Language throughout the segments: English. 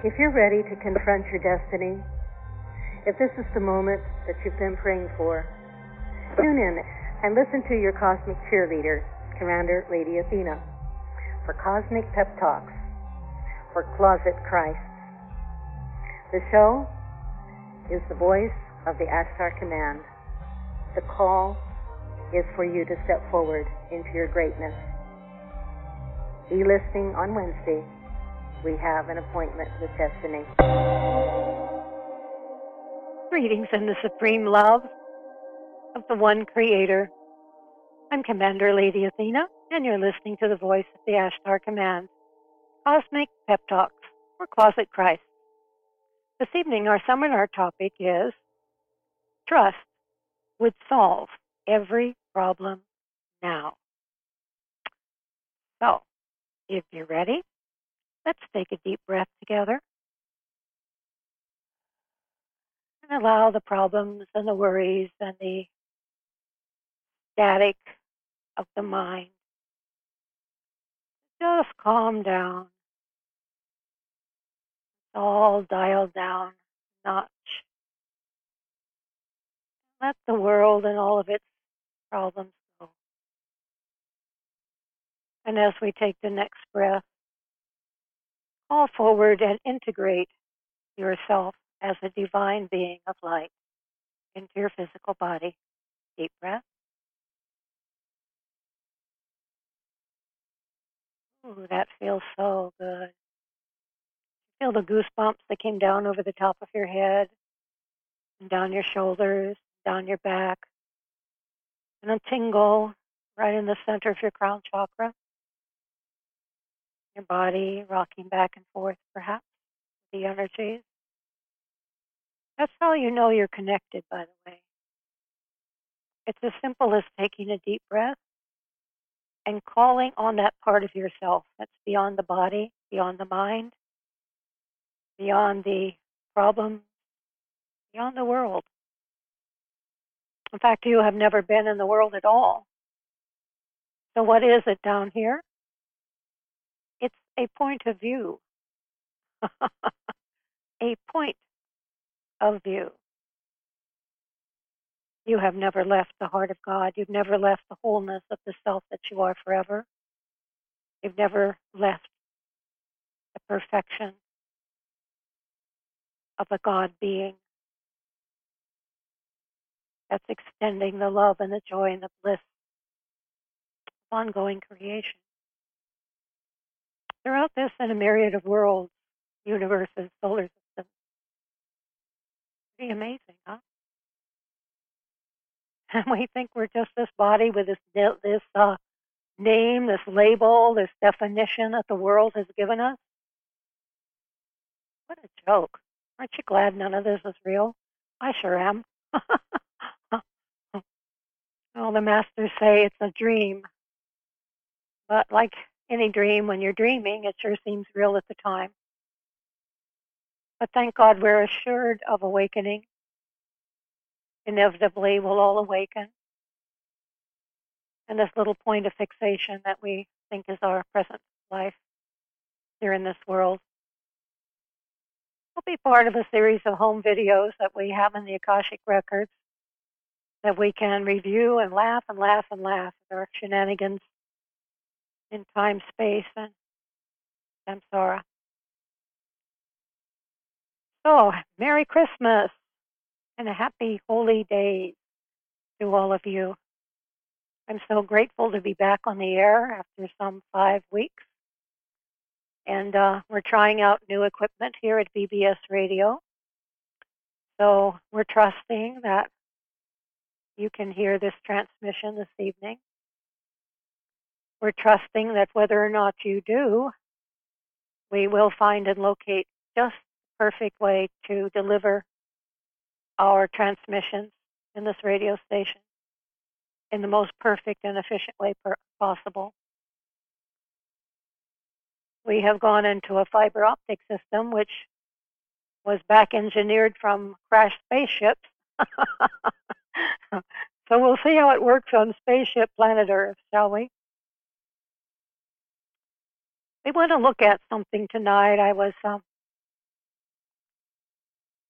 If you're ready to confront your destiny, if this is the moment that you've been praying for, tune in and listen to your cosmic cheerleader, Commander Lady Athena, for Cosmic Pep Talks for Closet Christ. The show is the voice of the Ashtar Command. The call is for you to step forward into your greatness. Be listening on Wednesday. We have an appointment with destiny. Greetings in the supreme love of the one Creator. I'm Commander Lady Athena, and you're listening to the voice of the Ashtar Command, Cosmic Pep Talks for Closet Christ. This evening, our seminar topic is Trust would solve every problem now. So, if you're ready, let's take a deep breath together and allow the problems and the worries and the static of the mind just calm down. It's all dialed down a notch. Let the world and all of its problems go. And as we take the next breath, call forward and integrate yourself as a divine being of light into your physical body. Deep breath. Ooh, that feels so good. Feel the goosebumps that came down over the top of your head, and down your shoulders, down your back, and a tingle right in the center of your crown chakra. Your body rocking back and forth, perhaps, the energies. That's how you know you're connected, by the way. It's as simple as taking a deep breath and calling on that part of yourself that's beyond the body, beyond the mind, beyond the problem, beyond the world. In fact, you have never been in the world at all. So what is it down here? It's a point of view. A point of view. You have never left the heart of God. You've never left the wholeness of the self that you are forever. You've never left the perfection of a God being that's extending the love and the joy and the bliss of ongoing creation. Throughout this and a myriad of worlds, universes, solar systems. Pretty amazing, huh? And we think we're just this body with this name, this label, this definition that the world has given us. What a joke. Aren't you glad none of this is real? I sure am. Well, the masters say it's a dream. But like any dream, when you're dreaming, it sure seems real at the time. But thank God we're assured of awakening. Inevitably, we'll all awaken. And this little point of fixation that we think is our present life here in this world will be part of a series of home videos that we have in the Akashic Records that we can review and laugh and laugh and laugh at our shenanigans in time, space, and samsara. So, Merry Christmas and a happy holy days to all of you. I'm so grateful to be back on the air after some 5 weeks. And we're trying out new equipment here at BBS Radio. So we're trusting that you can hear this transmission this evening. We're trusting that whether or not you do, we will find and locate just the perfect way to deliver our transmissions in this radio station in the most perfect and efficient way possible. We have gone into a fiber optic system, which was back engineered from crashed spaceships. So we'll see how it works on spaceship planet Earth, shall we? We want to look at something tonight. I was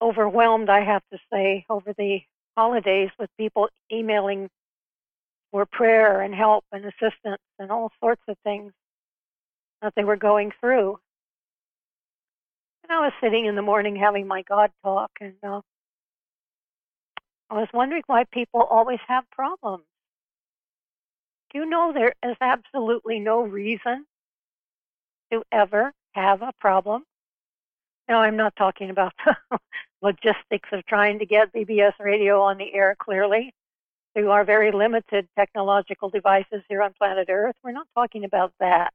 overwhelmed, I have to say, over the holidays with people emailing for prayer and help and assistance and all sorts of things that they were going through. And I was sitting in the morning having my God talk, and I was wondering why people always have problems. Do you know there is absolutely no reason to ever have a problem? Now, I'm not talking about the logistics of trying to get BBS radio on the air clearly through our very limited technological devices here on planet Earth. We're not talking about that.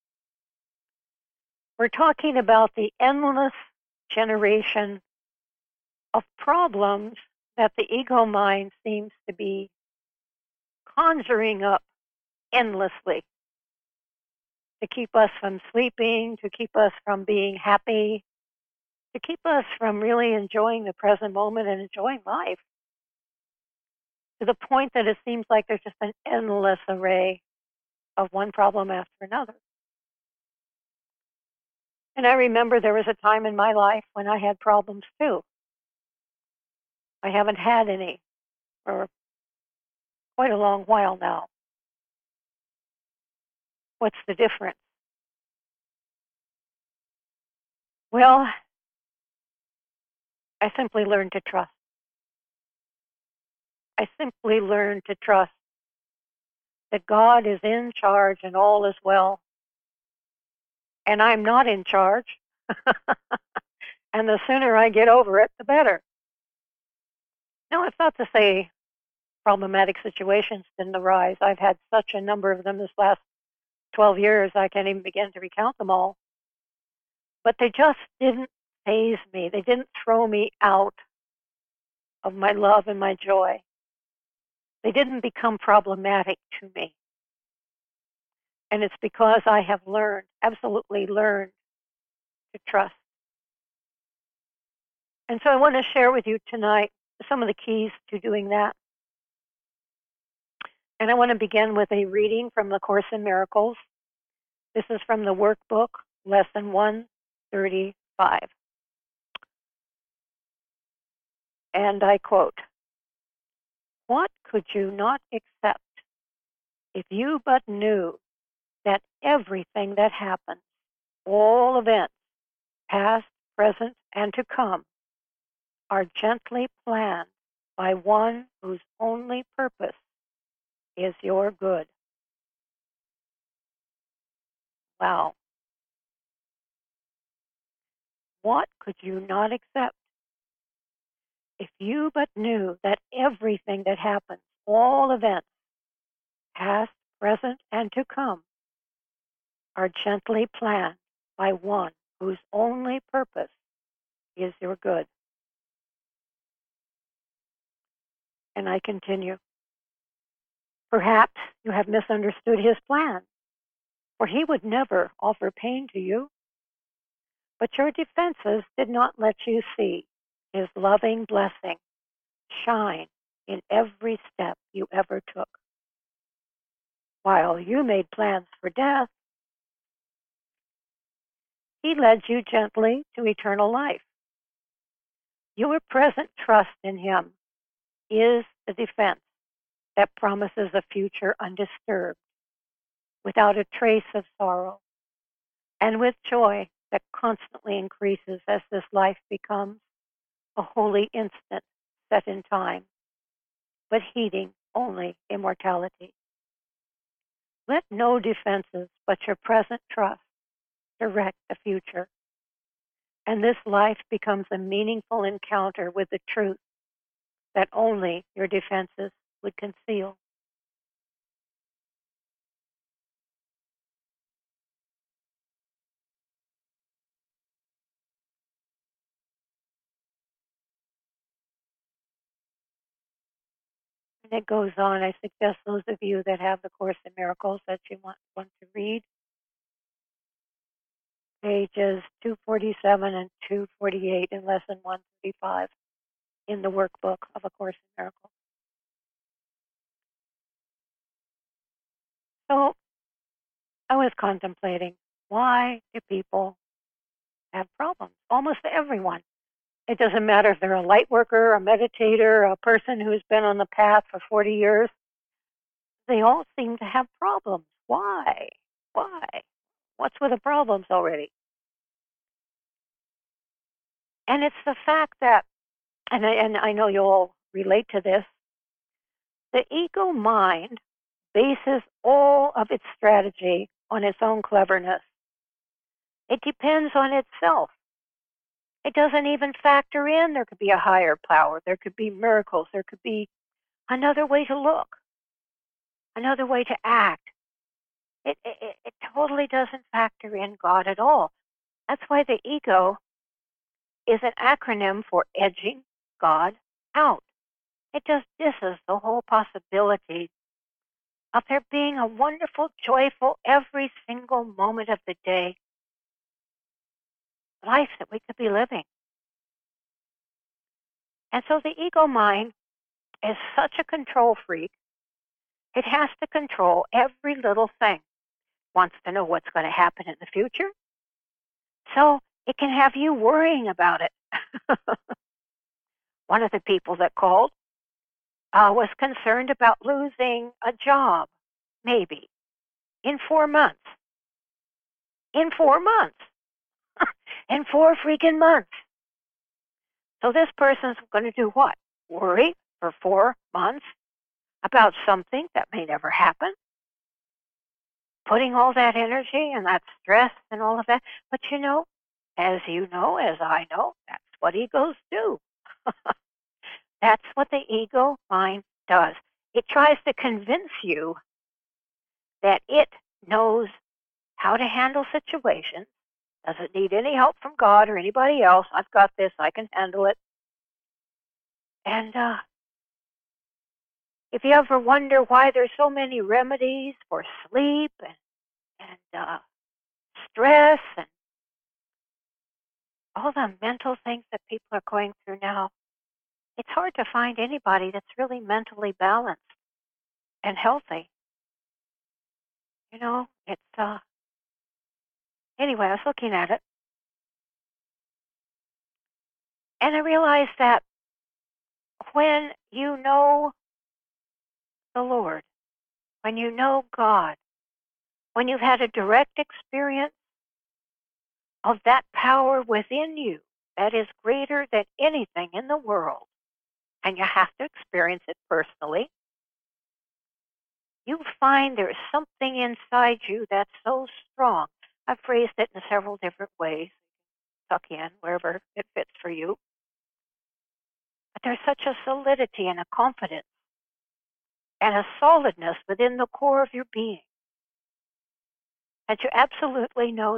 We're talking about the endless generation of problems that the ego mind seems to be conjuring up endlessly to keep us from sleeping, to keep us from being happy, to keep us from really enjoying the present moment and enjoying life, to the point that it seems like there's just an endless array of one problem after another. And I remember there was a time in my life when I had problems too. I haven't had any for quite a long while now. What's the difference? Well, I simply learned to trust. I simply learned to trust that God is in charge and all is well. And I'm not in charge. And the sooner I get over it, the better. Now, it's not to say problematic situations didn't arise. I've had such a number of them this last 12 years, I can't even begin to recount them all. But they just didn't faze me. They didn't throw me out of my love and my joy. They didn't become problematic to me. And it's because I have learned, absolutely learned, to trust. And so I want to share with you tonight some of the keys to doing that. And I want to begin with a reading from the Course in Miracles. This is from the workbook, lesson 135. And I quote, "What could you not accept if you but knew that everything that happens, all events, past, present, and to come, are gently planned by one whose only purpose is your good?" Wow. What could you not accept if you but knew that everything that happens, all events, past, present, and to come, are gently planned by one whose only purpose is your good? And I continue. Perhaps you have misunderstood his plan, for he would never offer pain to you. But your defenses did not let you see his loving blessing shine in every step you ever took. While you made plans for death, he led you gently to eternal life. Your present trust in him is the defense that promises a future undisturbed, without a trace of sorrow, and with joy that constantly increases as this life becomes a holy instant set in time, but heeding only immortality. Let no defenses but your present trust direct the future, and this life becomes a meaningful encounter with the truth that only your defenses would conceal. And it goes on. I suggest those of you that have the Course in Miracles that you want to read pages 247 and 248 in lesson 135 in the workbook of A Course in Miracles. So I was contemplating, why do people have problems? Almost everyone It doesn't matter if they're a light worker, a meditator, a person who's been on the path for 40 years. They all seem to have problems. Why? Why? What's with the problems already? And it's the fact that, and I know you'll all relate to this, the ego mind bases all of its strategy on its own cleverness. It depends on itself. It doesn't even factor in there could be a higher power, there could be miracles, there could be another way to look, another way to act. It totally doesn't factor in God at all. That's why the ego is an acronym for edging God out. It just disses the whole possibility of there being a wonderful, joyful, every single moment of the day life that we could be living. And so the ego mind is such a control freak. It has to control every little thing. Wants to know what's going to happen in the future. So it can have you worrying about it. One of the people that called was concerned about losing a job, maybe, in 4 months. In 4 months. In 4 freaking months. So this person's going to do what? Worry for 4 months about something that may never happen? Putting all that energy and that stress and all of that. But you know, as I know, that's what egos do. That's what the ego mind does. It tries to convince you that it knows how to handle situations, doesn't need any help from God or anybody else. I've got this, I can handle it. And if you ever wonder why there's so many remedies for sleep and stress and all the mental things that people are going through now, it's hard to find anybody that's really mentally balanced and healthy. You know, it's anyway, I was looking at it and I realized that when you know the Lord, when you know God, when you've had a direct experience of that power within you that is greater than anything in the world, and you have to experience it personally, you find there's something inside you that's so strong. I've phrased it in several different ways. Tuck in wherever it fits for you. But there's such a solidity and a confidence and a solidness within the core of your being that you absolutely know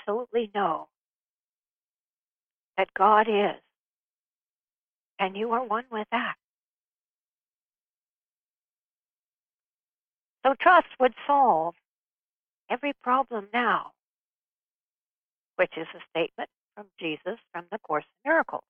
that God is. And you are one with that. So trust would solve every problem now, which is a statement from Jesus from the Course in Miracles.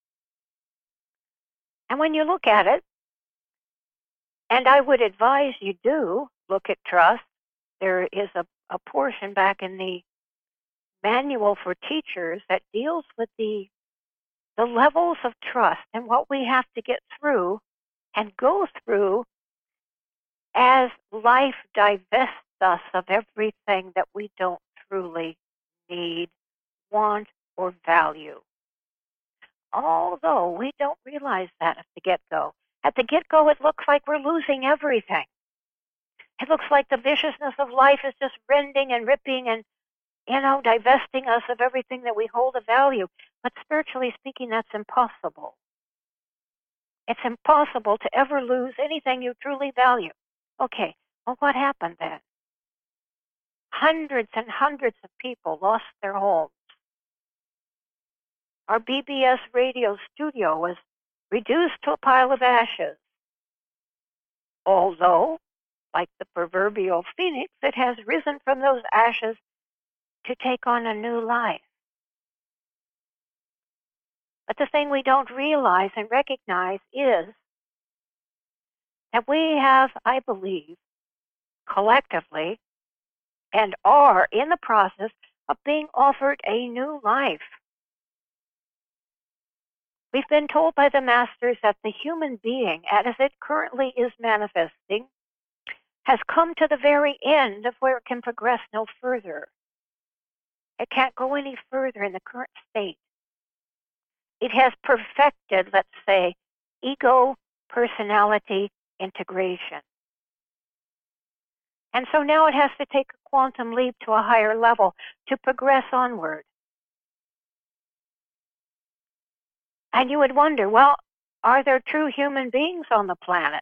And when you look at it, and I would advise you do look at trust, there is a portion back in the manual for teachers that deals with the levels of trust and what we have to get through and go through as life divests us of everything that we don't truly need, want, or value. Although we don't realize that at the get-go. At the get-go, it looks like we're losing everything. It looks like the viciousness of life is just rending and ripping and, divesting us of everything that we hold of value. But spiritually speaking, that's impossible. It's impossible to ever lose anything you truly value. Okay, well, what happened then? Hundreds and hundreds of people lost their homes. Our BBS radio studio was reduced to a pile of ashes. Although, like the proverbial phoenix, it has risen from those ashes to take on a new life. But the thing we don't realize and recognize is that we have, I believe, collectively, and are in the process of being offered a new life. We've been told by the masters that the human being, as it currently is manifesting, has come to the very end of where it can progress no further. It can't go any further in the current state. It has perfected, let's say, ego-personality integration. And so now it has to take a quantum leap to a higher level to progress onward. And you would wonder, well, are there true human beings on the planet?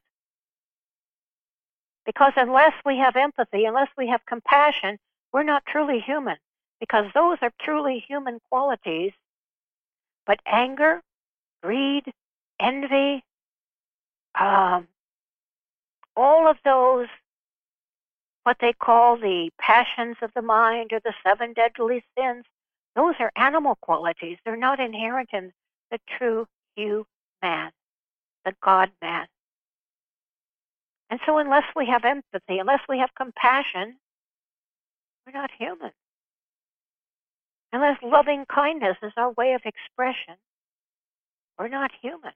Because unless we have empathy, unless we have compassion, we're not truly human. Because those are truly human qualities. But anger, greed, envy, all of those, what they call the passions of the mind or the 7 deadly sins, those are animal qualities. They're not inherent in the true man, the God man. And so unless we have empathy, unless we have compassion, we're not human. Unless loving kindness is our way of expression, we're not human.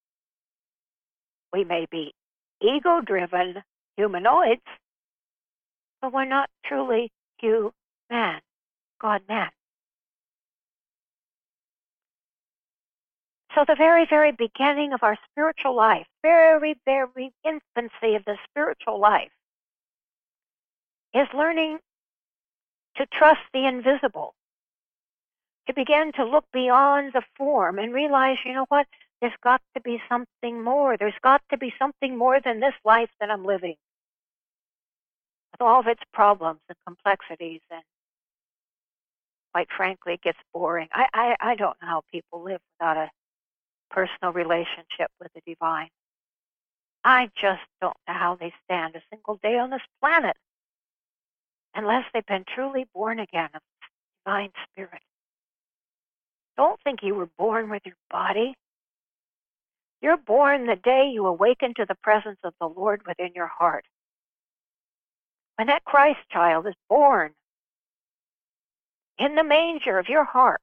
We may be ego-driven humanoids, but we're not truly human, God man. So the very, very beginning of our spiritual life, very, very infancy of the spiritual life, is learning to trust the invisible, to begin to look beyond the form and realize, you know what, there's got to be something more. There's got to be something more than this life that I'm living, with all of its problems and complexities, and quite frankly, it gets boring. I don't know how people live without a personal relationship with the divine. I just don't know how they stand a single day on this planet unless they've been truly born again of divine spirit. Don't think you were born with your body. You're born the day you awaken to the presence of the Lord within your heart. When that Christ child is born in the manger of your heart,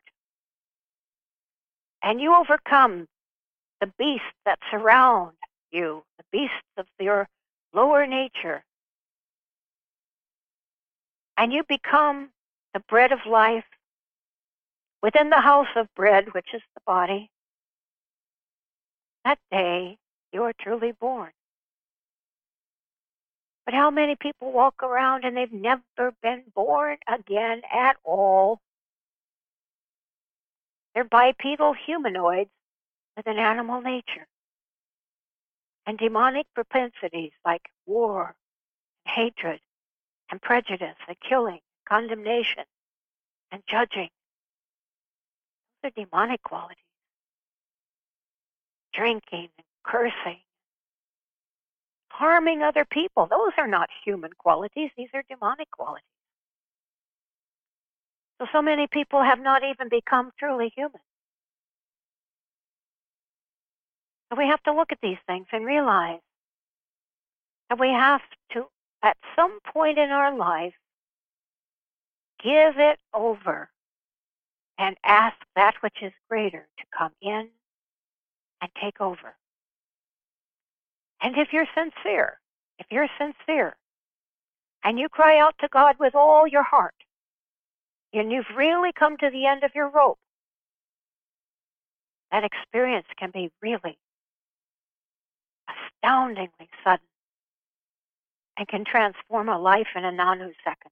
and you overcome the beasts that surround you, the beasts of your lower nature, and you become the bread of life within the house of bread, which is the body, that day you are truly born. But how many people walk around and they've never been born again at all? They're bipedal humanoids with an animal nature and demonic propensities like war, hatred, and prejudice, and killing, condemnation, and judging. Those are demonic qualities. Drinking and cursing, harming other people. Those are not human qualities. These are demonic qualities. So many people have not even become truly human. So we have to look at these things and realize that we have to, at some point in our life, give it over and ask that which is greater to come in and take over. And if you're sincere, and you cry out to God with all your heart, and you've really come to the end of your rope, that experience can be really astoundingly sudden and can transform a life in a nanosecond.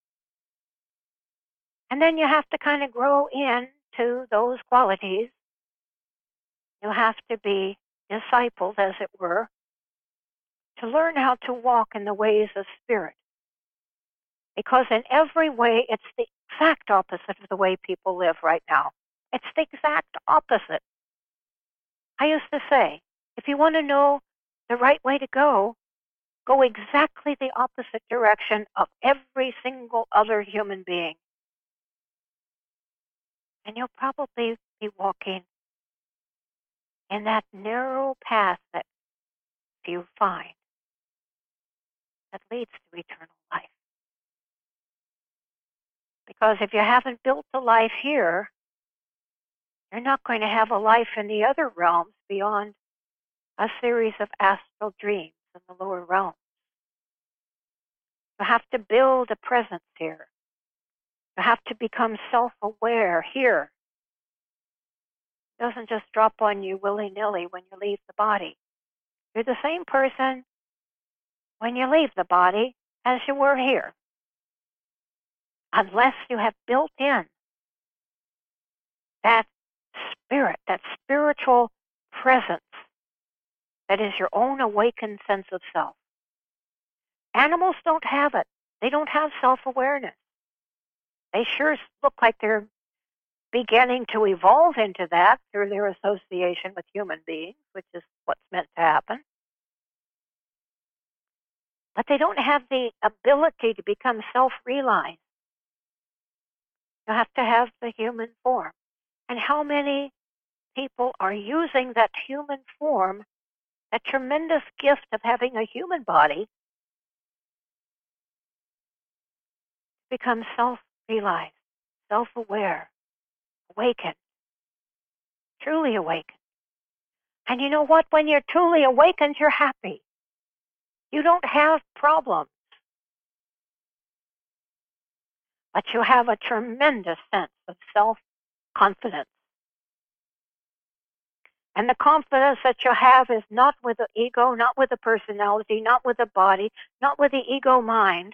And then you have to kind of grow into those qualities. You have to be discipled, as it were, to learn how to walk in the ways of spirit. Because in every way, it's the exact opposite of the way people live right now. It's the exact opposite. I used to say, if you want to know the right way to go exactly the opposite direction of every single other human being. And you'll probably be walking in that narrow path that you find that leads to eternal life. Because if you haven't built the life here, You're not going to have a life in the other realms beyond a series of astral dreams in the lower realms. You have to build a presence here. You have to become self-aware here. It doesn't just drop on you willy-nilly when you leave the body. You're the same person when you leave the body as you were here, unless you have built in that spirit, that spiritual presence that is your own awakened sense of self. Animals don't have it. They don't have self-awareness. They sure look like they're beginning to evolve into that through their association with human beings, which is what's meant to happen. But they don't have the ability to become self-realized. You have to have the human form. And how many people are using that human form, that tremendous gift of having a human body, to become self-realized, self-aware, awakened, truly awakened. And you know what? When you're truly awakened, you're happy. You don't have problems. But you have a tremendous sense of self-confidence. And the confidence that you have is not with the ego, not with the personality, not with the body, not with the ego mind.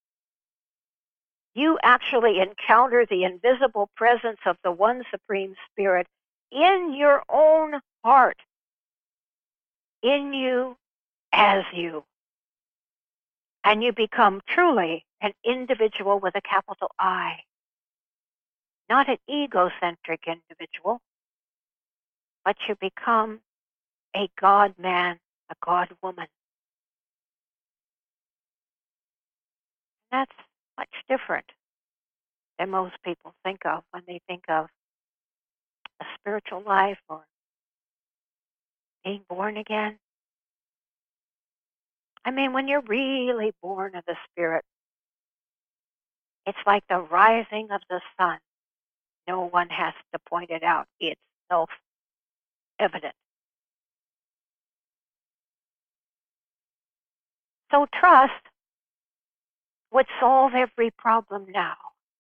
You actually encounter the invisible presence of the One Supreme Spirit in your own heart, in you, as you. And you become truly an individual with a capital I, not an egocentric individual, but you become a God man, a God woman. That's much different than most people think of when they think of a spiritual life or being born again. I mean, when you're really born of the Spirit, it's like the rising of the sun. No one has to point it out. It's self-evident. So trust would solve every problem now.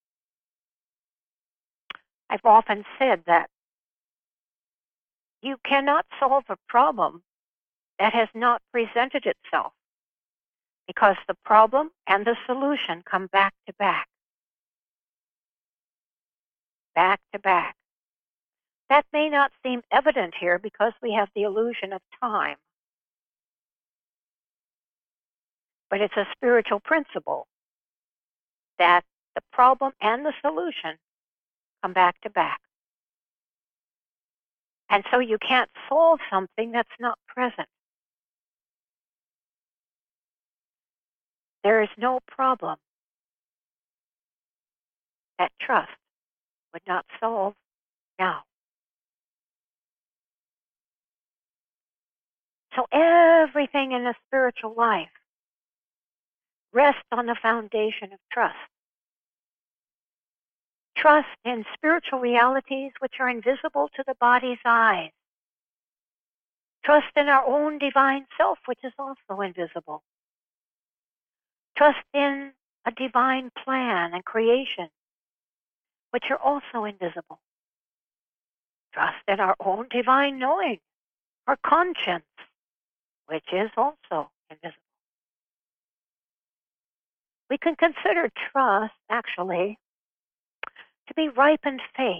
I've often said that you cannot solve a problem that has not presented itself, because the problem and the solution come back to back. Back to back. That may not seem evident here because we have the illusion of time. But it's a spiritual principle that the problem and the solution come back to back. And so you can't solve something that's not present. There is no problem that trust would not solve now. So everything in a spiritual life rests on the foundation of trust. Trust in spiritual realities which are invisible to the body's eyes. Trust in our own divine self, which is also invisible. Trust in a divine plan and creation, which are also invisible. Trust in our own divine knowing, our conscience, which is also invisible. We can consider trust, actually, to be ripened faith,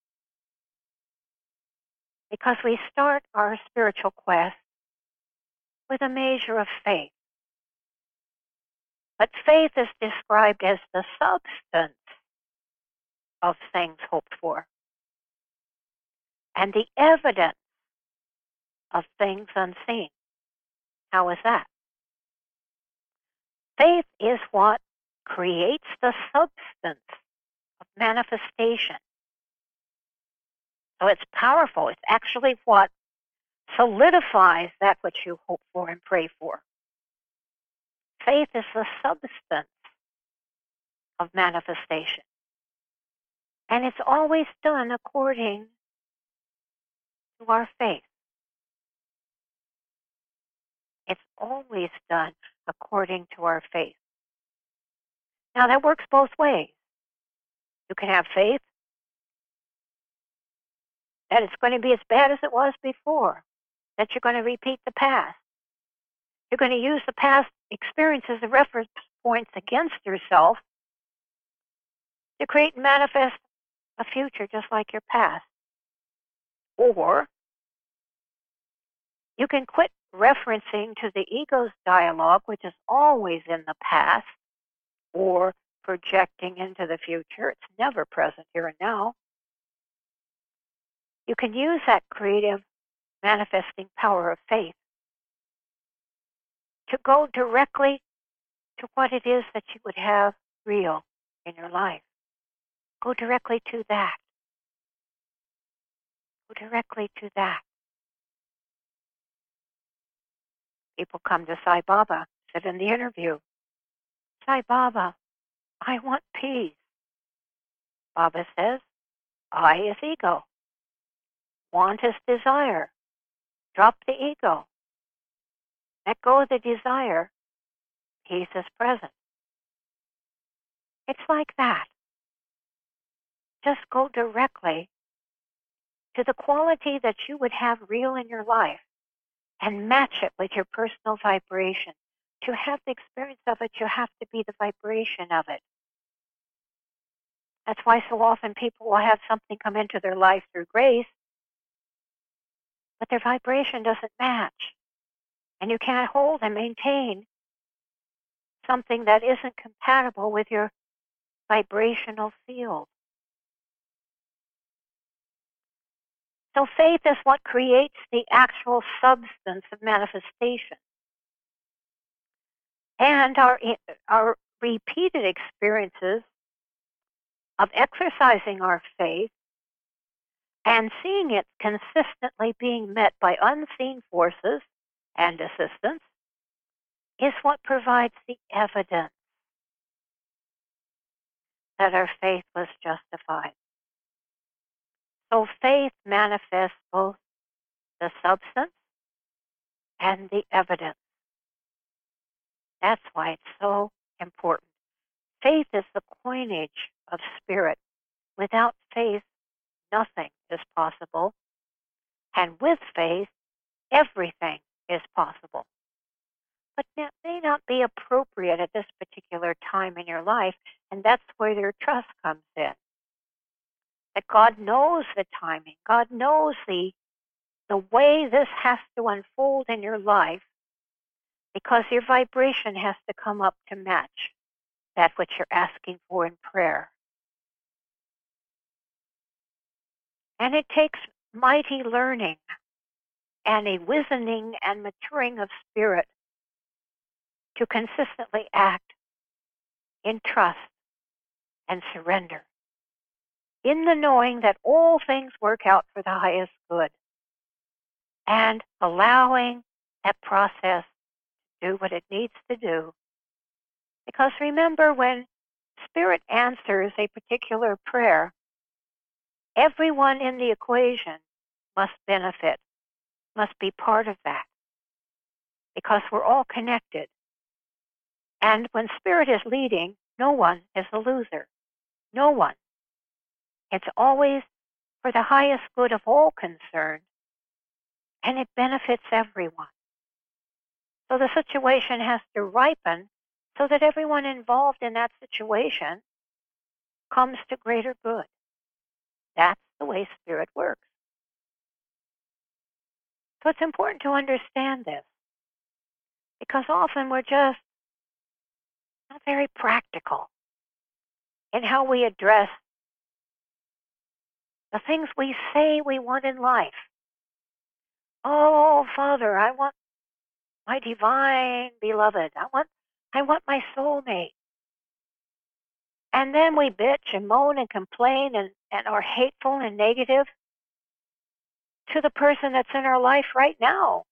because we start our spiritual quest with a measure of faith. But faith is described as the substance of things hoped for, and the evidence of things unseen. How is that? Faith is what creates the substance of manifestation. So it's powerful. It's actually what solidifies that which you hope for and pray for. Faith is the substance of manifestation. And it's always done according to our faith. It's always done according to our faith. Now that works both ways. You can have faith that it's going to be as bad as it was before, that you're going to repeat the past. You're going to use the past experiences as reference points against yourself to create and manifest a future just like your past. Or you can quit referencing to the ego's dialogue, which is always in the past, or projecting into the future. It's never present here and now. You can use that creative manifesting power of faith to go directly to what it is that you would have real in your life. Go directly to that. Go directly to that. People come to Sai Baba, said in the interview, Sai Baba, I want peace. Baba says, I is ego. Want is desire. Drop the ego. Let go of the desire. Peace is present. It's like that. Just go directly to the quality that you would have real in your life and match it with your personal vibration. To have the experience of it, you have to be the vibration of it. That's why so often people will have something come into their life through grace, but their vibration doesn't match. And you can't hold and maintain something that isn't compatible with your vibrational field. So faith is what creates the actual substance of manifestation. And our repeated experiences of exercising our faith and seeing it consistently being met by unseen forces and assistance is what provides the evidence that our faith was justified. So faith manifests both the substance and the evidence. That's why it's so important. Faith is the coinage of spirit. Without faith, nothing is possible. And with faith, everything is possible. But that may not be appropriate at this particular time in your life, and that's where your trust comes in. That God knows the timing. God knows the way this has to unfold in your life, because your vibration has to come up to match that which you're asking for in prayer. And it takes mighty learning and a wizening and maturing of spirit to consistently act in trust and surrender, in the knowing that all things work out for the highest good, and allowing that process to do what it needs to do. Because remember, when Spirit answers a particular prayer, everyone in the equation must benefit, must be part of that, because we're all connected. And when Spirit is leading, no one is a loser. No one. It's always for the highest good of all concerned, and it benefits everyone. So the situation has to ripen so that everyone involved in that situation comes to greater good. That's the way Spirit works. So it's important to understand this, because often we're just not very practical in how we address the things we say we want in life. Oh, Father, I want my divine beloved. I want my soulmate. And then we bitch and moan and complain and are hateful and negative to the person that's in our life right now.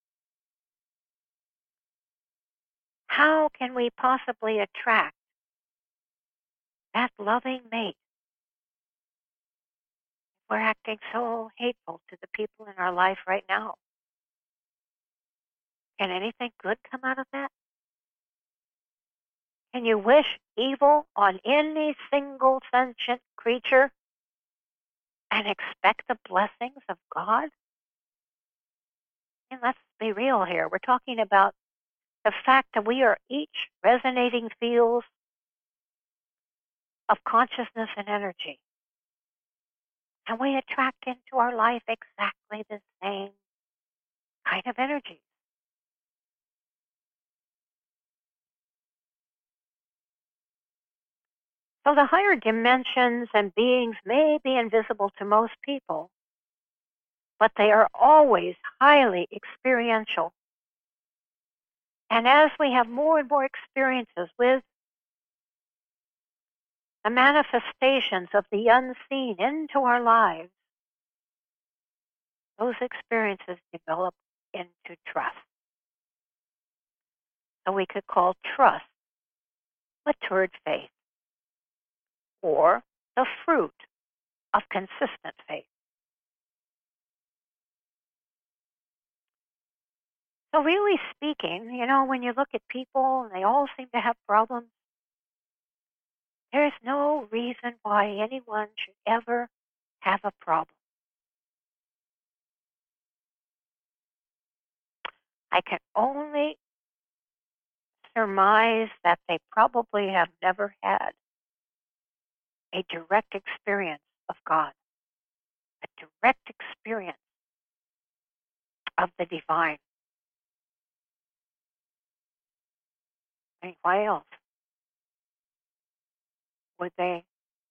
How can we possibly attract that loving mate we're acting so hateful to the people in our life right now. Can anything good come out of that? Can you wish evil on any single sentient creature and expect the blessings of God? And let's be real here. We're talking about the fact that we are each resonating fields of consciousness and energy. And we attract into our life exactly the same kind of energy. So the higher dimensions and beings may be invisible to most people, but they are always highly experiential. And as we have more and more experiences with the manifestations of the unseen into our lives, those experiences develop into trust. So we could call trust matured faith, or the fruit of consistent faith. So really speaking, when you look at people and they all seem to have problems, there's no reason why anyone should ever have a problem. I can only surmise that they probably have never had a direct experience of God, a direct experience of the divine. I mean, why else would they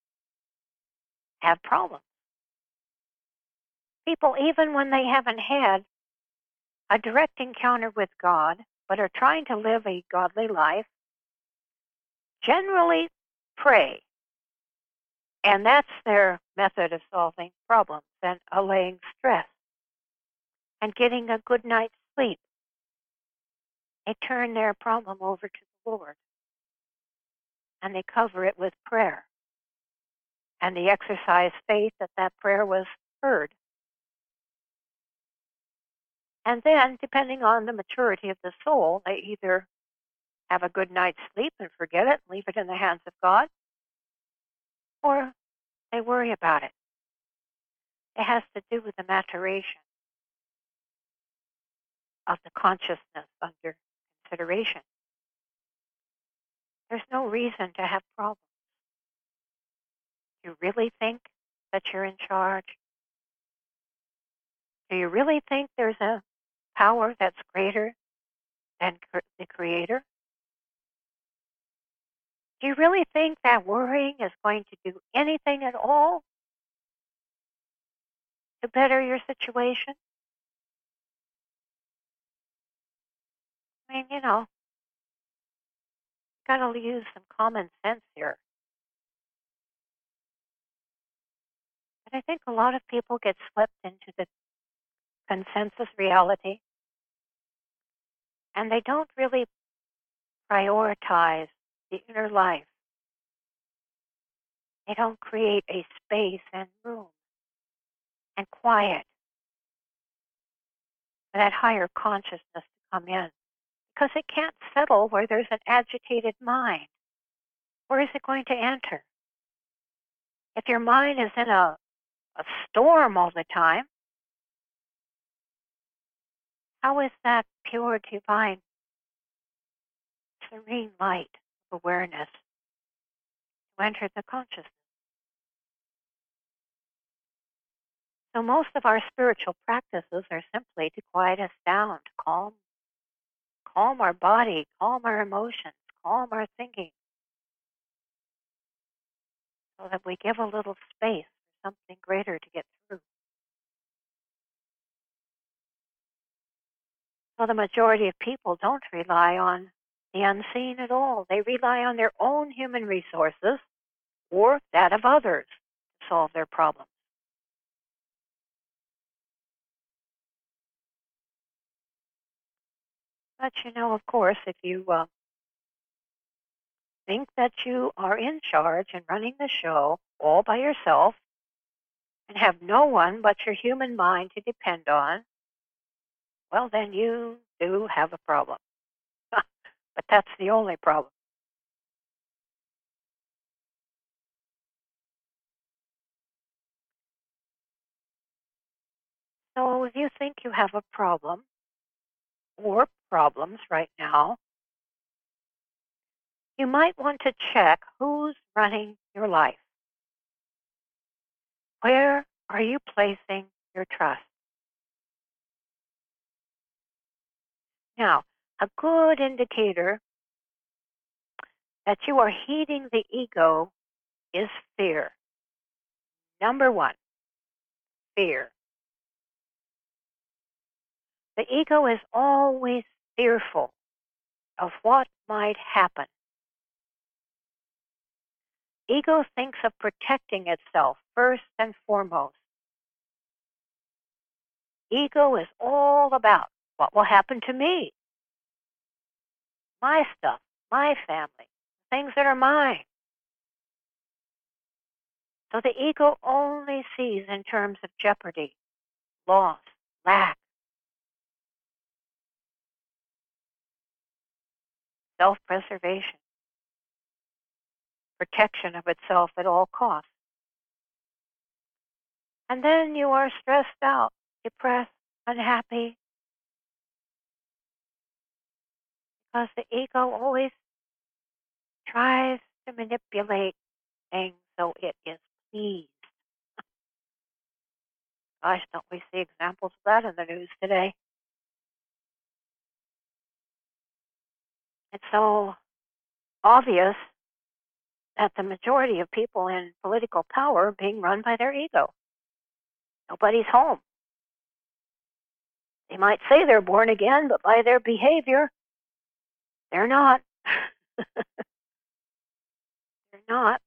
have problems? People, even when they haven't had a direct encounter with God, but are trying to live a godly life, generally pray. And that's their method of solving problems and allaying stress and getting a good night's sleep. They turn their problem over to the Lord and they cover it with prayer. And they exercise faith that that prayer was heard. And then, depending on the maturity of the soul, they either have a good night's sleep and forget it, leave it in the hands of God, or they worry about it. It has to do with the maturation of the consciousness under consideration. There's no reason to have problems. Do you really think that you're in charge? Do you really think there's a power that's greater than the Creator? Do you really think that worrying is going to do anything at all to better your situation? I mean, got to use some common sense here. But I think a lot of people get swept into the consensus reality, and they don't really prioritize the inner life. They don't create a space and room and quiet for that higher consciousness to come in, because it can't settle where there's an agitated mind. Where is it going to enter? If your mind is in a storm all the time, how is that pure, divine, serene light of awareness to enter the consciousness? So most of our spiritual practices are simply to quiet us down, to calm our body, calm our emotions, calm our thinking, so that we give a little space for something greater to get through. So the majority of people don't rely on the unseen at all. They rely on their own human resources or that of others to solve their problems. But of course, if you think that you are in charge and running the show all by yourself, and have no one but your human mind to depend on, well, then you do have a problem. But that's the only problem. So if you think you have a problem or problems right now, you might want to check who's running your life. Where are you placing your trust? Now, a good indicator that you are heeding the ego is fear. Number one, fear. The ego is always fearful of what might happen. Ego thinks of protecting itself first and foremost. Ego is all about what will happen to me, my stuff, my family, things that are mine. So the ego only sees in terms of jeopardy, loss, lack, self-preservation, protection of itself at all costs. And then you are stressed out, depressed, unhappy, because the ego always tries to manipulate things so it is pleased. Gosh, don't we see examples of that in the news today? It's so obvious that the majority of people in political power are being run by their ego. Nobody's home. They might say they're born again, but by their behavior, they're not. They're not.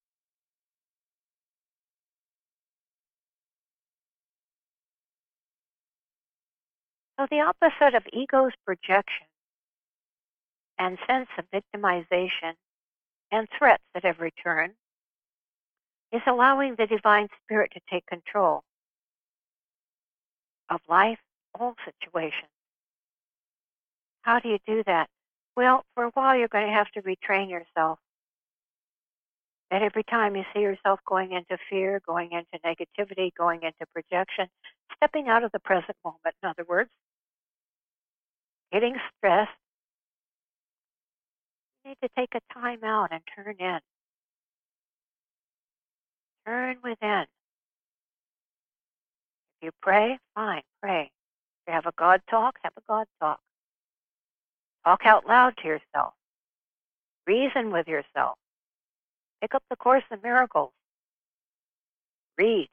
So the opposite of ego's projection and sense of victimization and threats at every turn is allowing the divine spirit to take control of life, all situations. How do you do that? Well, for a while you're going to have to retrain yourself. That every time you see yourself going into fear, going into negativity, going into projection, stepping out of the present moment, in other words, getting stressed, you need to take a time out and turn in. Turn within. If you pray, fine, pray. If you have a God talk, have a God talk. Talk out loud to yourself. Reason with yourself. Pick up the Course in Miracles. Read.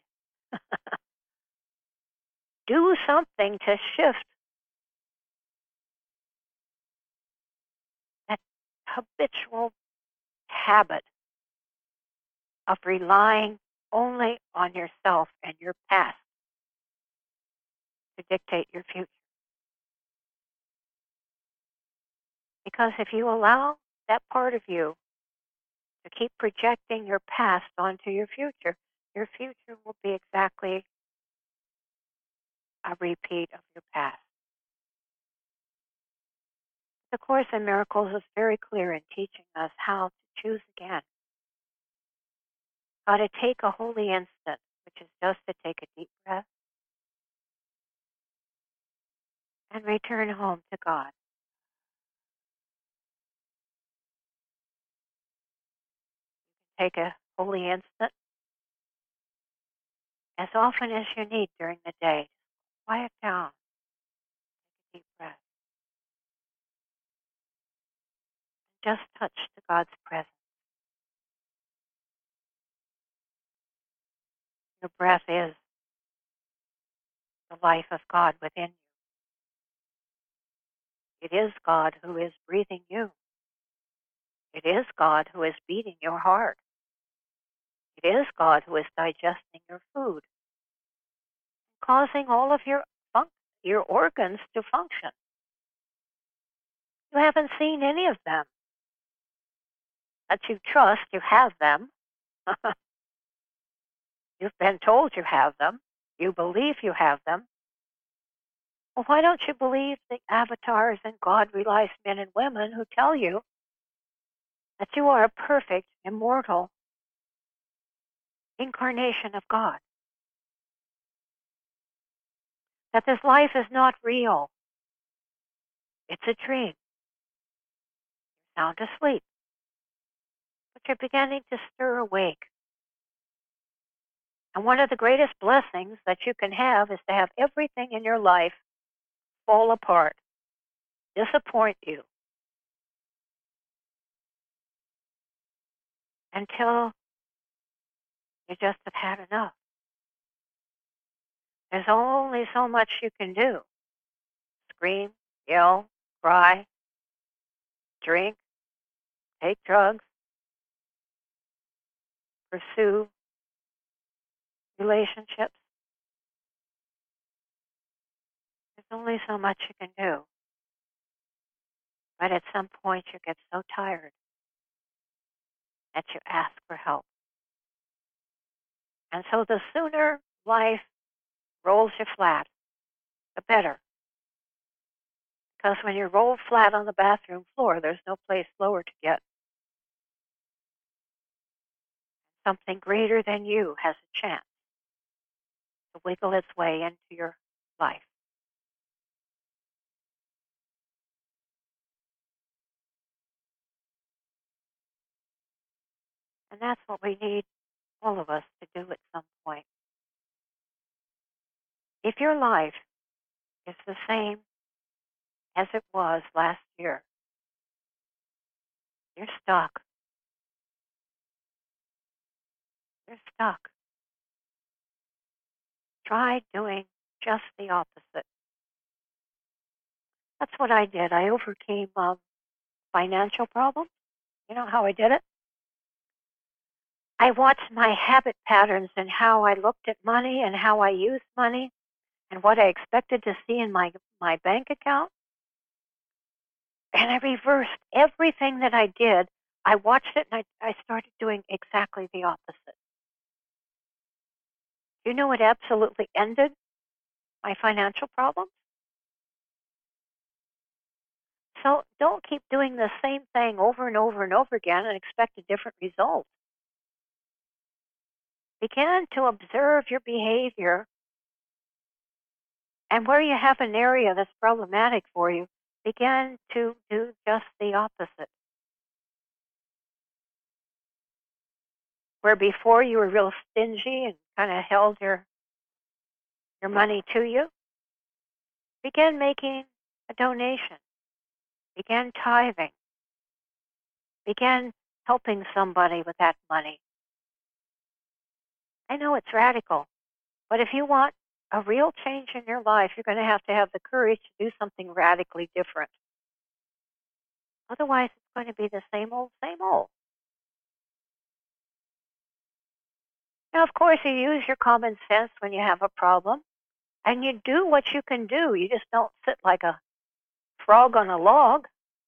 Do something to shift that habitual habit of relying only on yourself and your past to dictate your future. Because if you allow that part of you to keep projecting your past onto your future will be exactly a repeat of your past. The Course in Miracles is very clear in teaching us how to choose again, how to take a holy instant, which is just to take a deep breath and return home to God. Take a holy instant as often as you need during the day. Quiet down, take a deep breath, and just touch to God's presence. Your breath is the life of God within you. It is God who is breathing you. It is God who is beating your heart. It is God who is digesting your food, causing all of your organs to function. You haven't seen any of them. That you trust you have them. You've been told you have them. You believe you have them. Well, why don't you believe the avatars and God-realized men and women who tell you that you are a perfect, immortal incarnation of God? That this life is not real. It's a dream. You're sound asleep. But you're beginning to stir awake. And one of the greatest blessings that you can have is to have everything in your life fall apart, disappoint you, until you just have had enough. There's only so much you can do. Scream, yell, cry, drink, take drugs, pursue relationships. There's only so much you can do. But at some point you get so tired that you ask for help. And so the sooner life rolls you flat, the better. Because when you're rolled flat on the bathroom floor, there's no place lower to get. Something greater than you has a chance to wiggle its way into your life. And that's what we need, all of us, to do at some point. If your life is the same as it was last year, you're stuck. You're stuck. Try doing just the opposite. That's what I did. I overcame financial problems. You know how I did it? I watched my habit patterns and how I looked at money and how I used money and what I expected to see in my bank account. And I reversed everything that I did. I watched it and I started doing exactly the opposite. You know, it absolutely ended my financial problems. So don't keep doing the same thing over and over and over again and expect a different result. Begin to observe your behavior, and where you have an area that's problematic for you, begin to do just the opposite. Where before you were real stingy and kind of held your money to you, begin making a donation. Begin tithing. Begin helping somebody with that money. I know it's radical, but if you want a real change in your life, you're going to have the courage to do something radically different. Otherwise, it's going to be the same old, same old. Now, of course, you use your common sense when you have a problem, and you do what you can do. You just don't sit like a frog on a log.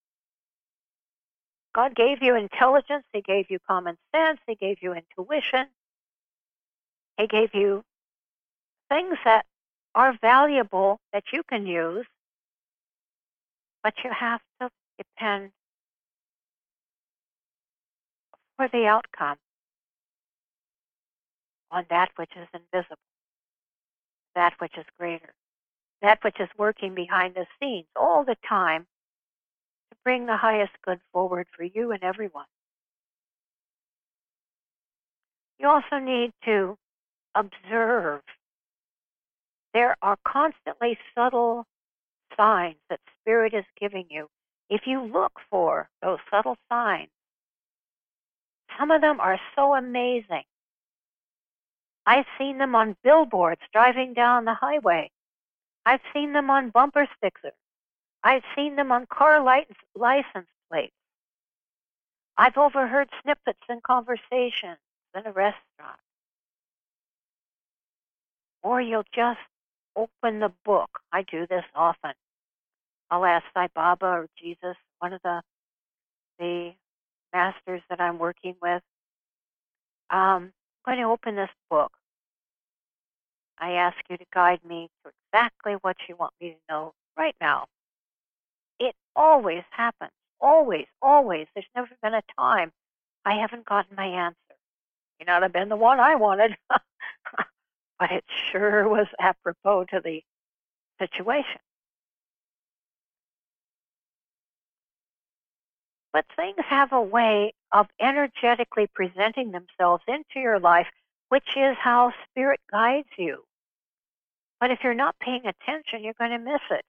God gave you intelligence. He gave you common sense. He gave you intuition. He gave you things that are valuable that you can use, but you have to depend for the outcome on that which is invisible, that which is greater, that which is working behind the scenes all the time to bring the highest good forward for you and everyone. You also need to observe. There are constantly subtle signs that Spirit is giving you. If you look for those subtle signs, some of them are so amazing. I've seen them on billboards driving down the highway. I've seen them on bumper stickers. I've seen them on car license plates. I've overheard snippets in conversations in a restaurant. Or you'll just open the book. I do this often. I'll ask Sai Baba or Jesus, one of the masters that I'm working with. I'm going to open this book. I ask you to guide me to exactly what you want me to know right now. It always happens. Always, always. There's never been a time I haven't gotten my answer. May not have been the one I wanted, but it sure was apropos to the situation. But things have a way of energetically presenting themselves into your life, which is how spirit guides you. But if you're not paying attention, you're going to miss it.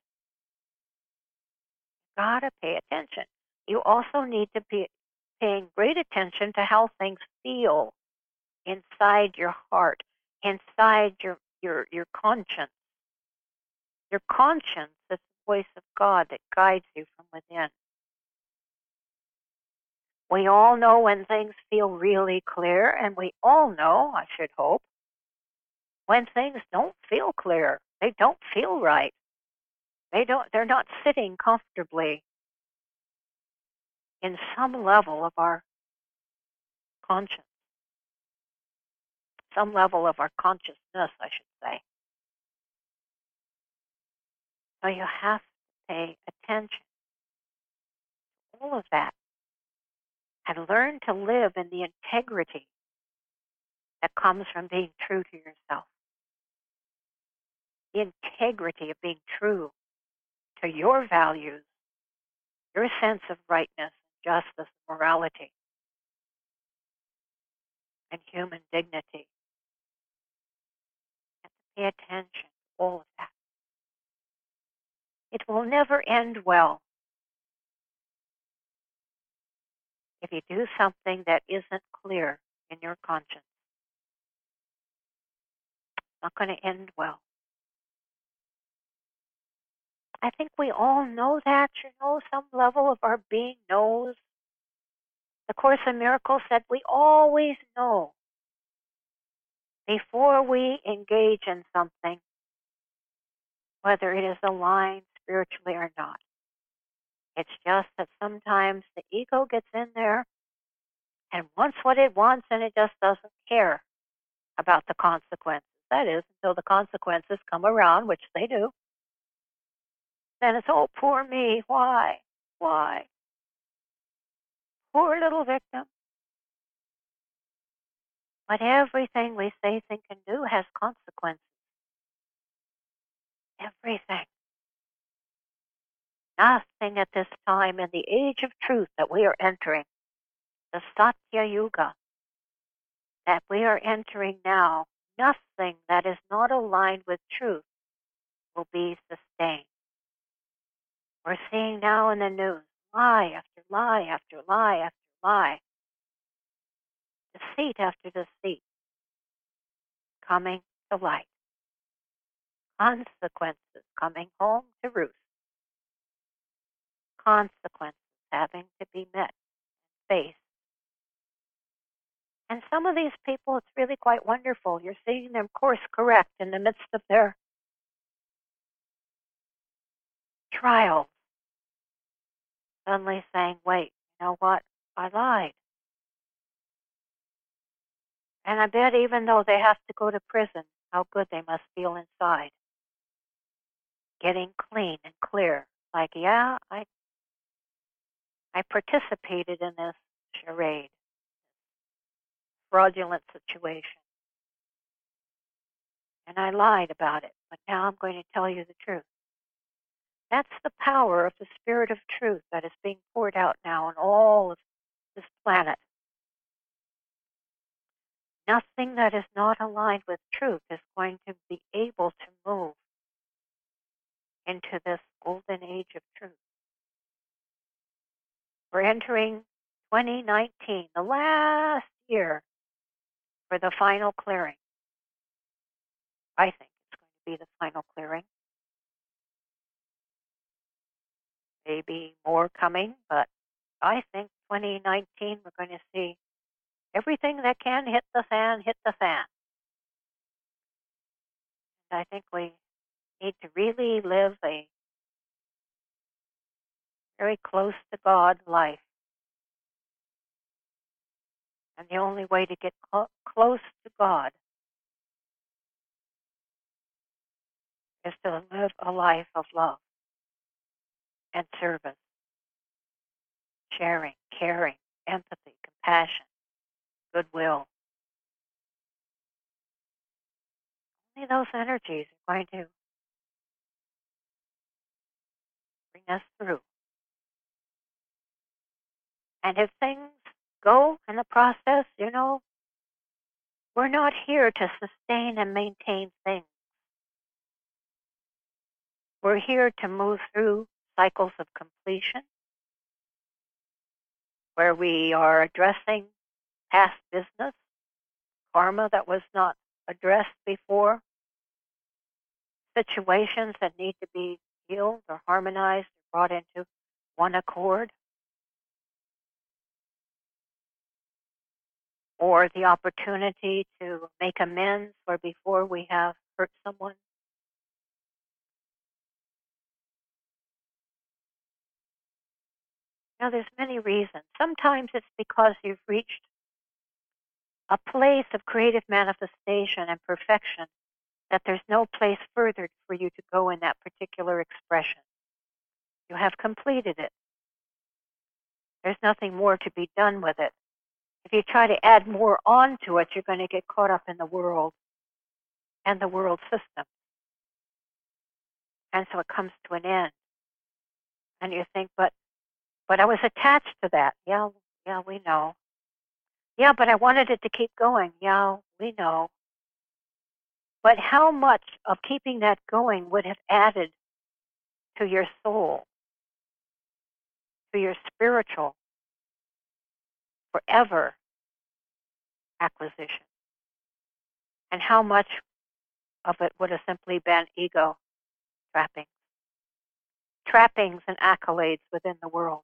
Gotta pay attention. You also need to be paying great attention to how things feel inside your heart, inside your conscience. Your conscience is the voice of God that guides you from within. We all know when things feel really clear, and we all know, I should hope, when things don't feel clear. They don't feel right. They're not sitting comfortably in some level of our conscience, some level of our consciousness, I should say. So you have to pay attention to all of that and learn to live in the integrity that comes from being true to yourself. The integrity of being true to your values, your sense of rightness, justice, morality, and human dignity. And to pay attention to all of that. It will never end well if you do something that isn't clear in your conscience. It's not going to end well. I think we all know that, some level of our being knows. The Course in Miracles said we always know before we engage in something, whether it is aligned spiritually or not. It's just that sometimes the ego gets in there and wants what it wants, and it just doesn't care about the consequences. That is, until the consequences come around, which they do. Then it's, oh, poor me, why? Why? Poor little victim. But everything we say, think, and do has consequences. Everything. Nothing at this time in the age of truth that we are entering, the Satya Yuga that we are entering now, nothing that is not aligned with truth will be sustained. We're seeing now in the news lie after lie after lie after lie, deceit after deceit coming to light, consequences coming home to roost, consequences having to be met and faced. And some of these people, it's really quite wonderful. You're seeing them course correct in the midst of their trials, suddenly saying, wait, you know what? I lied. And I bet even though they have to go to prison, how good they must feel inside. Getting clean and clear. Like, yeah, I participated in this charade, fraudulent situation. And I lied about it, but now I'm going to tell you the truth. That's the power of the spirit of truth that is being poured out now on all of this planet. Nothing that is not aligned with truth is going to be able to move into this golden age of truth. We're entering 2019, the last year for the final clearing. I think it's going to be the final clearing. Maybe more coming, but I think 2019 we're going to see everything that can hit the fan, hit the fan. And I think we need to really live a very close to God life. And the only way to get close to God is to live a life of love and service, sharing, caring, empathy, compassion, goodwill. Only those energies are going to bring us through. And if things go in the process, we're not here to sustain and maintain things. We're here to move through cycles of completion where we are addressing past business, karma that was not addressed before, situations that need to be healed or harmonized or brought into one accord, or the opportunity to make amends where before we have hurt someone. Now, there's many reasons. Sometimes it's because you've reached a place of creative manifestation and perfection that there's no place further for you to go in that particular expression. You have completed it. There's nothing more to be done with it. If you try to add more onto it, you're going to get caught up in the world and the world system. And so it comes to an end. And you think, but I was attached to that. Yeah, we know. Yeah, but I wanted it to keep going. Yeah, we know. But how much of keeping that going would have added to your soul, to your spiritual, forever acquisition? And how much of it would have simply been ego trappings and accolades within the world?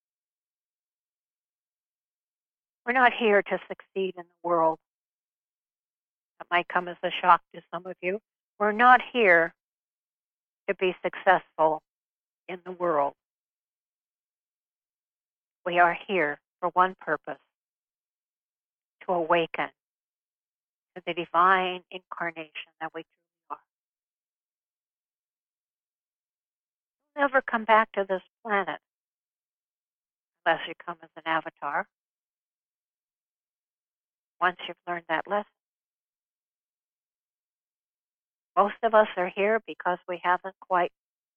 We're not here to succeed in the world. That might come as a shock to some of you. We're not here to be successful in the world. We are here for one purpose: to awaken to the divine incarnation that we truly are. You'll never come back to this planet unless you come as an avatar, once you've learned that lesson. Most of us are here because we haven't quite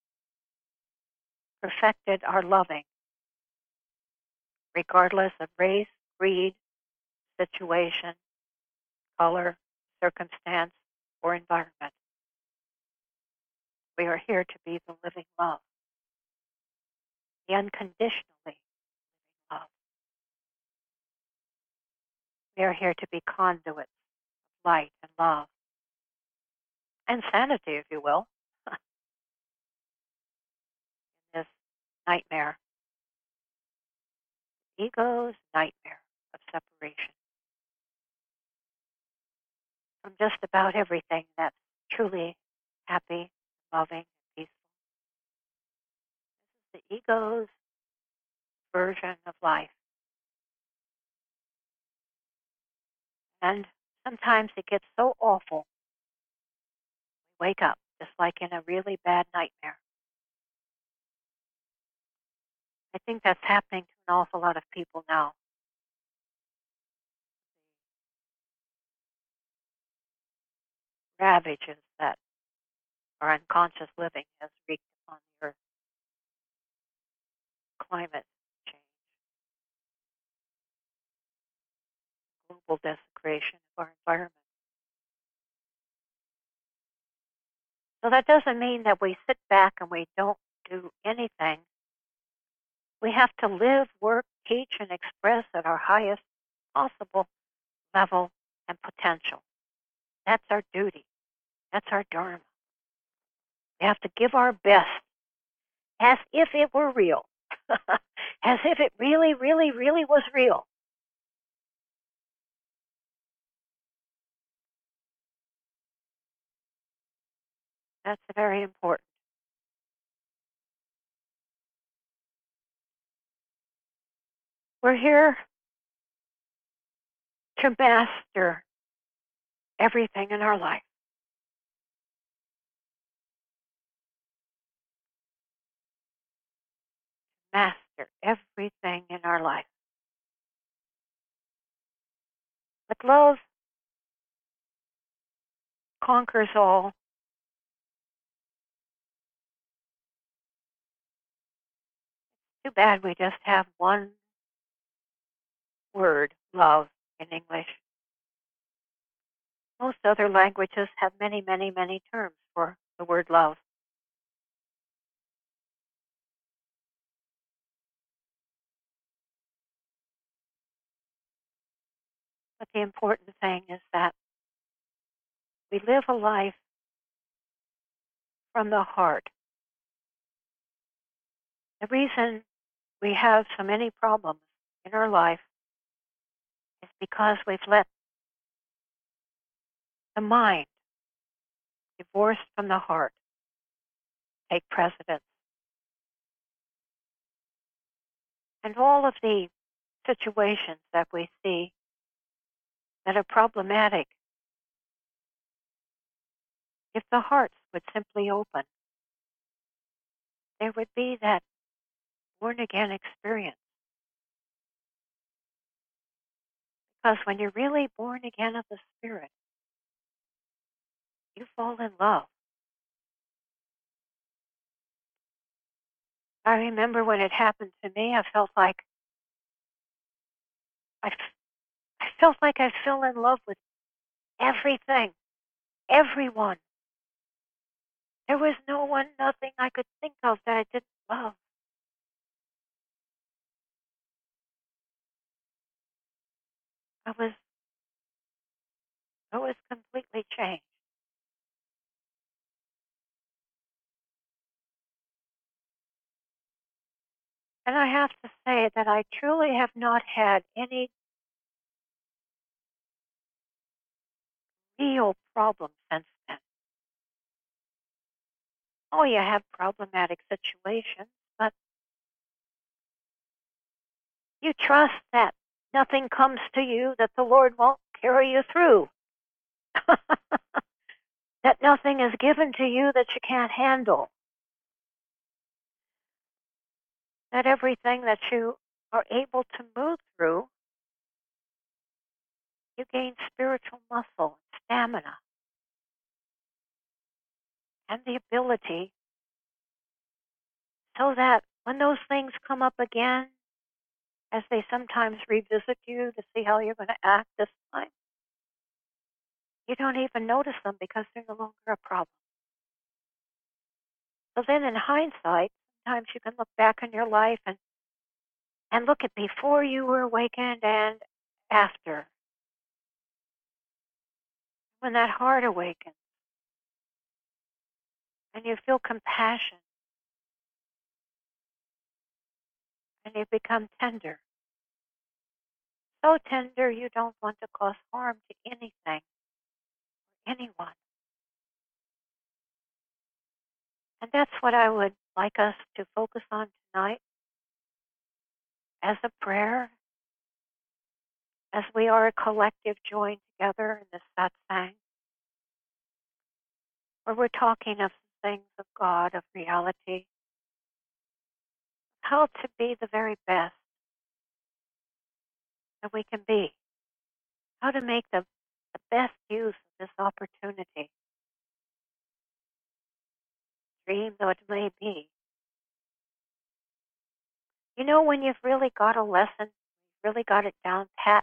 perfected our loving, regardless of race, creed, situation, color, circumstance, or environment. We are here to be the living love, the unconditionally living love. We are here to be conduits of light and love and sanity, if you will, in this nightmare, ego's nightmare of separation from just about everything that's truly happy, loving, and peaceful. This is the ego's version of life. And sometimes it gets so awful, we wake up just like in a really bad nightmare. I think that's happening to an awful lot of people now. Ravages that our unconscious living has wreaked upon the earth. Climate change, global desecration of our environment. So that doesn't mean that we sit back and we don't do anything. We have to live, work, teach, and express at our highest possible level and potential. That's our duty. That's our dharma. We have to give our best as if it were real, as if it really, really, really was real. That's very important. We're here to master everything in our life. master everything in our life. But love conquers all. Too bad we just have one word, love, in English. Most other languages have many, many, many terms for the word love. But the important thing is that we live a life from the heart. The reason we have so many problems in our life is because we've let the mind, divorced from the heart, take precedence. And all of the situations that we see that are problematic, if the hearts would simply open, there would be that born-again experience. Because when you're really born again of the Spirit, you fall in love. I remember when it happened to me, I felt like I fell in love with everything, everyone. There was no one, nothing I could think of that I didn't love. I was completely changed. And I have to say that I truly have not had any real problems since then. Oh, you have problematic situations, but you trust that nothing comes to you that the Lord won't carry you through. That nothing is given to you that you can't handle. That everything that you are able to move through, you gain spiritual muscle, stamina, and the ability so that when those things come up again, as they sometimes revisit you to see how you're going to act this time, you don't even notice them because they're no longer a problem. So then in hindsight, sometimes you can look back on your life and look at before you were awakened and after. When that heart awakens and you feel compassion and you become tender. So tender you don't want to cause harm to anything or anyone. And that's what I would like us to focus on tonight as a prayer, as we are a collective joined together in this satsang, where we're talking of things of God, of reality, how to be the very best that we can be, how to make the best use of this opportunity, dream though it may be. You know, when you've really got a lesson, really got it down pat,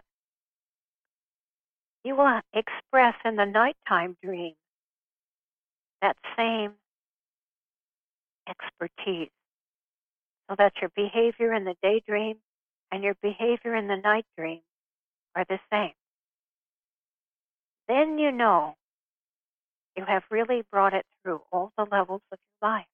you will express in the nighttime dream that same expertise, so that your behavior in the daydream and your behavior in the night dream are the same. Then you know you have really brought it through all the levels of your life.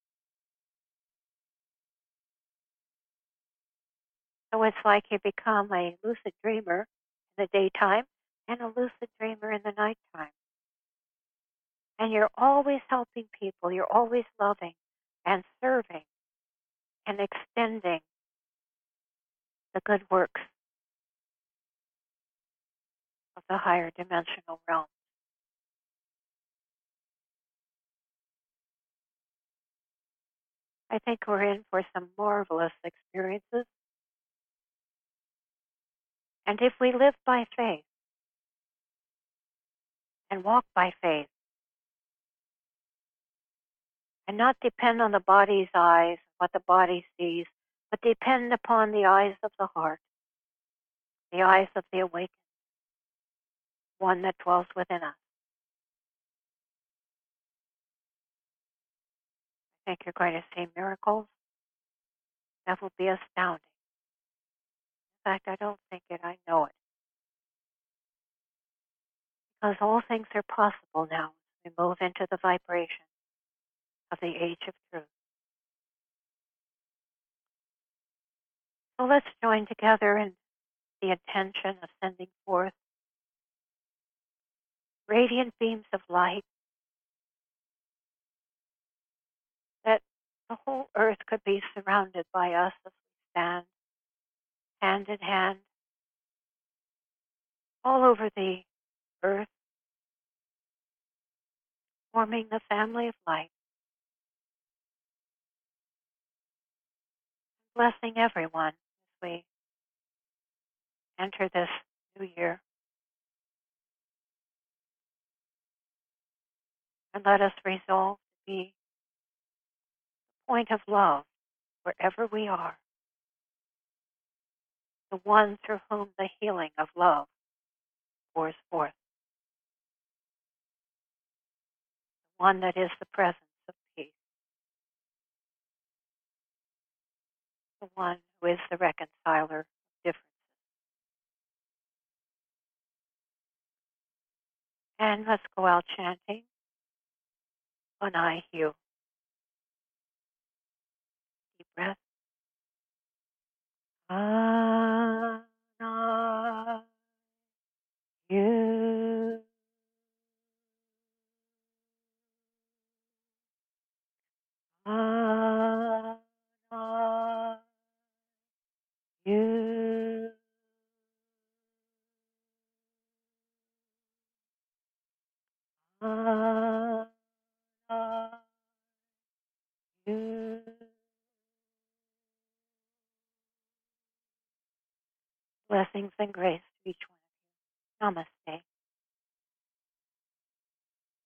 So it's like you become a lucid dreamer in the daytime and a lucid dreamer in the nighttime. And you're always helping people. You're always loving and serving and extending the good works of the higher dimensional realm. I think we're in for some marvelous experiences. And if we live by faith and walk by faith and not depend on the body's eyes, what the body sees, but depend upon the eyes of the heart, the eyes of the awakened one that dwells within us, I think you're going to see miracles that will be astounding. In fact, I don't think it, I know it. Because all things are possible now as we move into the vibration of the age of truth. So let's join together in the intention of sending forth radiant beams of light that the whole earth could be surrounded by us as we stand hand in hand all over the earth, forming the family of light, blessing everyone as we enter this new year. And let us resolve to be a point of love wherever we are, the one through whom the healing of love pours forth, the one that is the presence of peace, the one who is the reconciler of differences. And let's go out chanting, Onai Hu. Deep breath. Onai Hu. Onai Hu. Onai Hu. Blessings and grace to each one of you. Namaste.